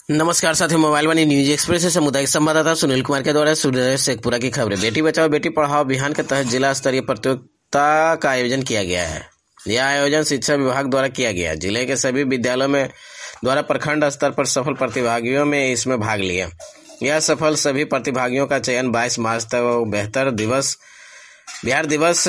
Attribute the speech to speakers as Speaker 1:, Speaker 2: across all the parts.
Speaker 1: नमस्कार साथियों, मोबाइल वाणी news express से सामुदायिक संवाददाता सुनील कुमार के द्वारा सूर्य शेखपुरा की खबरें। बेटी बचाओ बेटी पढ़ाओ अभियान के तहत जिला स्तरीय प्रतियोगिता का आयोजन किया गया है। यह आयोजन शिक्षा विभाग द्वारा किया गया। जिले के सभी विद्यालयों में द्वारा प्रखंड स्तर पर सफल प्रतिभागियों में इसमें भाग लिया। यह सफल सभी प्रतिभागियों का चयन 22 मार्च तक बिहार दिवस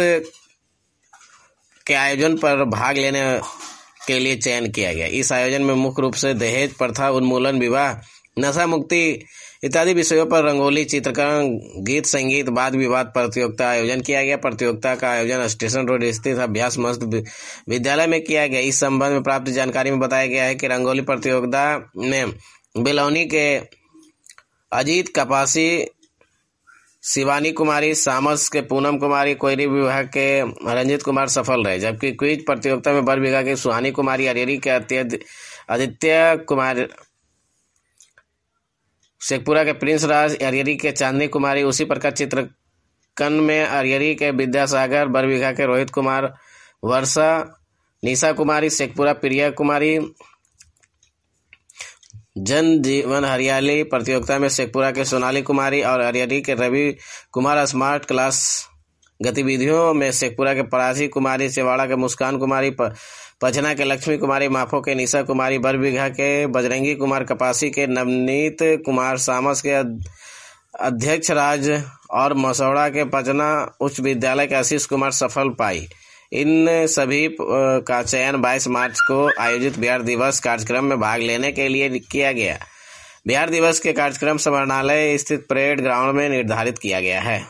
Speaker 1: के आयोजन पर भाग लेने के लिए चयन किया गया। इस आयोजन में मुख्य रूप से दहेज प्रथा उन्मूलन, विवाह, नशा मुक्ति इत्यादि विषयों पर रंगोली, चित्रकरण, गीत, संगीत, वाद विवाद प्रतियोगिता आयोजन किया गया। प्रतियोगिता का आयोजन स्टेशन रोड स्थित अभ्यास मस्त विद्यालय में किया गया। इस संबंध में प्राप्त जानकारी में बताया गया है कि रंगोली प्रतियोगिता में बेलौनी के अजीत कपासी, शिवानी कुमारी, सामस के पूनम कुमारी, कोयरी विभाग के रंजित कुमार सफल रहे। जबकि क्विज प्रतियोगिता में बरबीघा की सुहानी कुमारी, अरियरी के आदित्य कुमार, शेखपुरा के प्रिंस राज, अरियरी के चांदनी कुमारी। उसी प्रकार चित्रकन में अरियरी के विद्यासागर, बरबीघा के रोहित कुमार, वर्षा, निशा कुमारी, शेखपुरा प्रिया कुमारी। जन जीवन हरियाली प्रतियोगिता में शेखपुरा के सोनाली कुमारी और अरियरी के रवि कुमार। स्मार्ट क्लास गतिविधियों में शेखपुरा के परासी कुमारी, सेवाड़ा के मुस्कान कुमारी, पचना के लक्ष्मी कुमारी, माफो के निशा कुमारी, बरबीघा के बजरंगी कुमार, कपासी के नवनीत कुमार, सामस के अध्यक्ष राज और मसौड़ा के पचना उच्च विद्यालय के आशीष कुमार सफल पाई। इन सभी का चयन 22 मार्च को आयोजित बिहार दिवस कार्यक्रम में भाग लेने के लिए किया गया। बिहार दिवस के कार्यक्रम समाहरणालय स्थित परेड ग्राउंड में निर्धारित किया गया है।